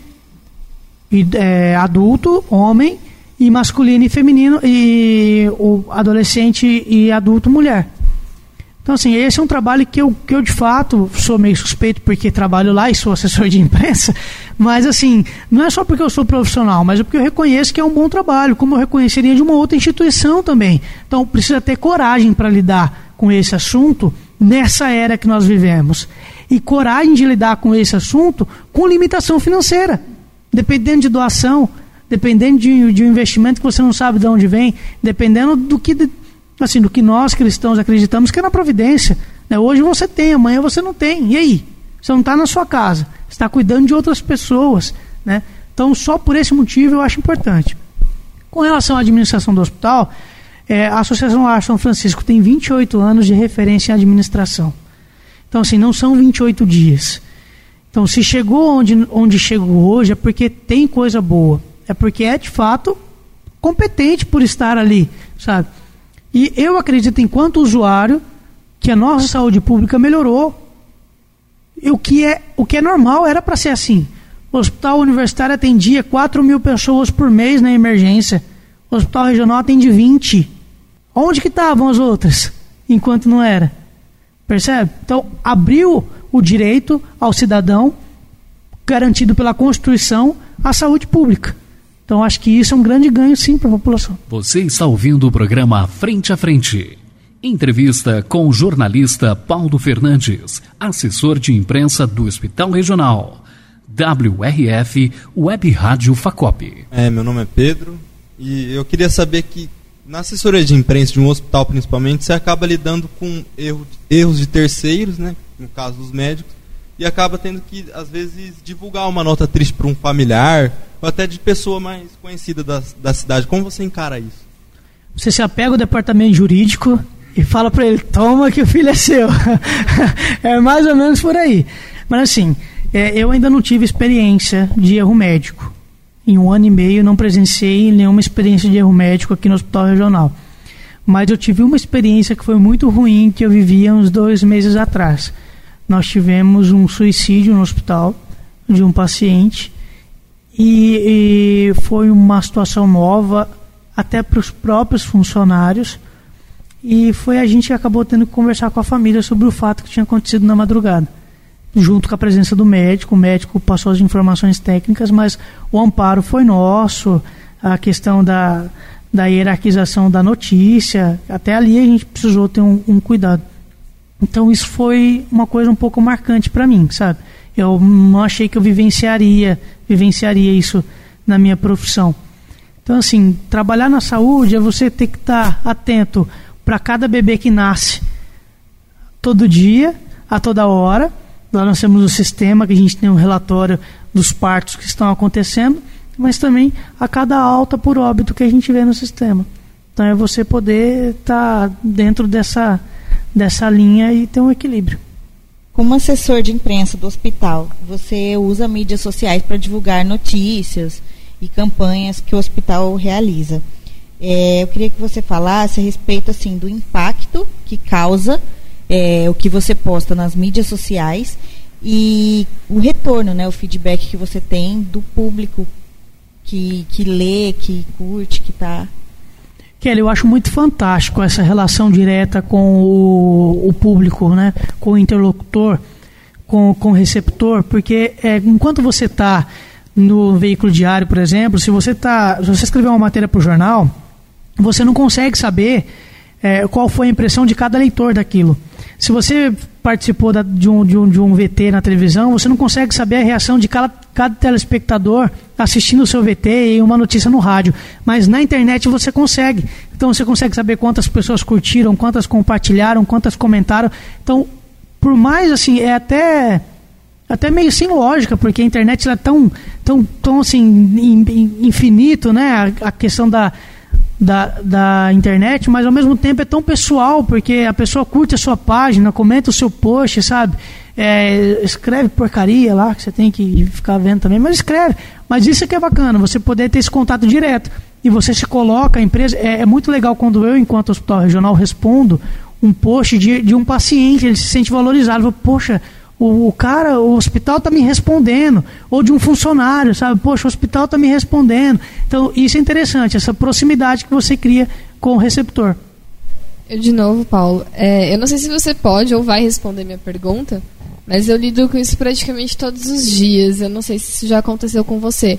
adulto, homem, e masculino e feminino, e o adolescente e adulto, mulher. Então, assim, esse é um trabalho que eu de fato sou meio suspeito porque trabalho lá e sou assessor de imprensa, mas assim, não é só porque eu sou profissional, mas é porque eu reconheço que é um bom trabalho, como eu reconheceria de uma outra instituição também. Então, precisa ter coragem para lidar com esse assunto nessa era que nós vivemos. E coragem de lidar com esse assunto com limitação financeira, dependendo de doação, dependendo de um investimento que você não sabe de onde vem, dependendo do que nós cristãos acreditamos que é na providência. Né? Hoje você tem, amanhã você não tem. E aí? Você não está na sua casa, você está cuidando de outras pessoas. Né? Então, só por esse motivo eu acho importante. Com relação à administração do hospital, a Associação São Francisco tem 28 anos de referência em administração. Então, assim, não são 28 dias. Então, se chegou onde chegou hoje, é porque tem coisa boa. É porque é, de fato, competente por estar ali, sabe? E eu acredito, enquanto usuário, que a nossa saúde pública melhorou. o que é normal, era para ser assim. O hospital universitário atendia 4.000 pessoas por mês na emergência. O hospital regional atende 20. Onde que estavam as outras, enquanto não era? Percebe? Então, abriu o direito ao cidadão, garantido pela Constituição, à saúde pública. Então, acho que isso é um grande ganho, sim, para a população. Você está ouvindo o programa Frente a Frente. Entrevista com o jornalista Paulo Fernandes, assessor de imprensa do Hospital Regional. WRF, Web Rádio Facop. Meu nome é Pedro e eu queria saber que na assessoria de imprensa de um hospital, principalmente, você acaba lidando com erros de terceiros, né, no caso dos médicos, e acaba tendo que, às vezes, divulgar uma nota triste para um familiar ou até de pessoa mais conhecida da cidade. Como você encara isso? Você se apega ao departamento jurídico e fala para ele, toma que o filho é seu. É mais ou menos por aí. Mas assim, eu ainda não tive experiência de erro médico. Em 1 ano e meio não presenciei nenhuma experiência de erro médico aqui no Hospital Regional. Mas eu tive uma experiência que foi muito ruim, que eu vivia uns 2 meses atrás. Nós tivemos um suicídio no hospital de um paciente e foi uma situação nova até para os próprios funcionários, e foi a gente que acabou tendo que conversar com a família sobre o fato que tinha acontecido na madrugada, junto com a presença do médico. O médico passou as informações técnicas, mas o amparo foi nosso, a questão da hierarquização da notícia, até ali a gente precisou ter um cuidado. Então isso foi uma coisa um pouco marcante para mim, sabe? Eu não achei que eu vivenciaria isso na minha profissão. Então, assim, trabalhar na saúde é você ter que estar atento para cada bebê que nasce todo dia, a toda hora. Lá nós temos o sistema que a gente tem um relatório dos partos que estão acontecendo, mas também a cada alta por óbito que a gente vê no sistema. Então é você poder estar dentro dessa linha e ter um equilíbrio. Como assessor de imprensa do hospital, você usa mídias sociais para divulgar notícias e campanhas que o hospital realiza. Eu queria que você falasse a respeito assim, do impacto que causa o que você posta nas mídias sociais e o retorno, né, o feedback que você tem do público que lê, que curte, que está... Kelly, eu acho muito fantástico essa relação direta com o público, né? Com o interlocutor, com o receptor, porque enquanto você está no veículo diário, por exemplo, se você escrever uma matéria para o jornal, você não consegue saber qual foi a impressão de cada leitor daquilo. Se você participou de um VT na televisão, você não consegue saber a reação de cada telespectador assistindo o seu VT e uma notícia no rádio. Mas na internet você consegue. Então você consegue saber quantas pessoas curtiram, quantas compartilharam, quantas comentaram. Então, por mais assim, é até meio sem lógica, porque a internet ela é tão assim, infinito, né? A questão da internet, mas ao mesmo tempo é tão pessoal, porque a pessoa curte a sua página, comenta o seu post, sabe? Escreve porcaria lá, que você tem que ficar vendo também, mas escreve. Mas isso é que é bacana, você poder ter esse contato direto. E você se coloca, a empresa... É muito legal quando eu, enquanto hospital regional, respondo um post de um paciente, ele se sente valorizado. Fala, poxa, o hospital está me respondendo, ou de um funcionário, sabe? Poxa, o hospital está me respondendo. Então, isso é interessante, essa proximidade que você cria com o receptor. Eu de novo, Paulo, eu não sei se você pode ou vai responder minha pergunta, mas eu lido com isso praticamente todos os dias. Eu não sei se isso já aconteceu com você.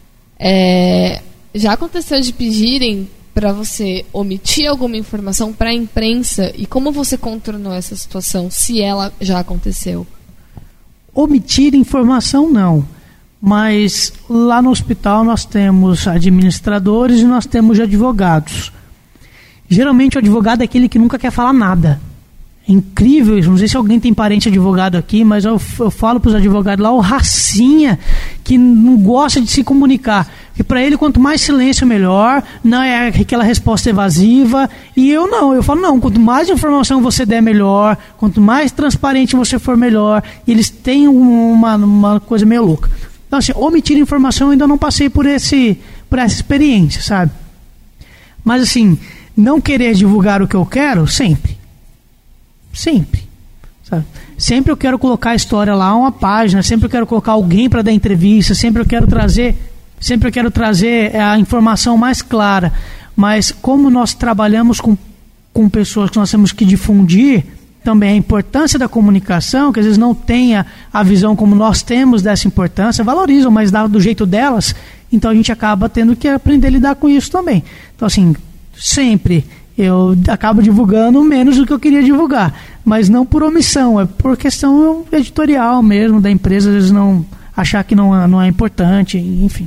Já aconteceu de pedirem para você omitir alguma informação para a imprensa, e como você contornou essa situação, se ela já aconteceu? Omitir informação não, mas lá no hospital nós temos administradores e nós temos advogados. Geralmente o advogado é aquele que nunca quer falar nada. É incrível isso, não sei se alguém tem parente advogado aqui, mas eu falo para os advogados lá, o racinha, que não gosta de se comunicar. Porque para ele, quanto mais silêncio, melhor, não é aquela resposta evasiva. E eu falo, não, quanto mais informação você der, melhor, quanto mais transparente você for, melhor. E eles têm uma coisa meio louca. Então, assim, omitir informação, eu ainda não passei por essa experiência, sabe? Mas, assim, não querer divulgar o que eu quero, sempre, sabe? sempre eu quero colocar a história lá, uma página, sempre eu quero colocar alguém para dar entrevista, sempre eu quero trazer a informação mais clara. Mas como nós trabalhamos com pessoas que nós temos que difundir também a importância da comunicação, que às vezes não tenha a visão como nós temos dessa importância, valorizam, mas do jeito delas, então a gente acaba tendo que aprender a lidar com isso também. Então, assim, sempre eu acabo divulgando menos do que eu queria divulgar, mas não por omissão, é por questão editorial mesmo, da empresa às vezes não achar que não é importante, enfim.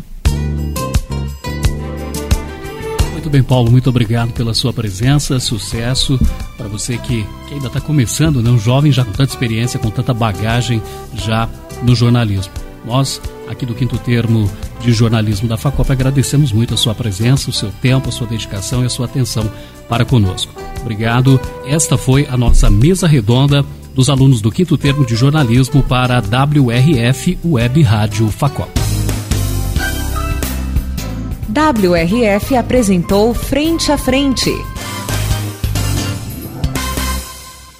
Muito bem, Paulo, muito obrigado pela sua presença, sucesso para você que ainda está começando, né? Um jovem já com tanta experiência, com tanta bagagem já no jornalismo. Nós, aqui do 5º Termo de Jornalismo da FACOP, agradecemos muito a sua presença, o seu tempo, a sua dedicação e a sua atenção para conosco. Obrigado. Esta foi a nossa mesa redonda dos alunos do 5º Termo de Jornalismo para a WRF Web Rádio FACOP. WRF apresentou Frente a Frente.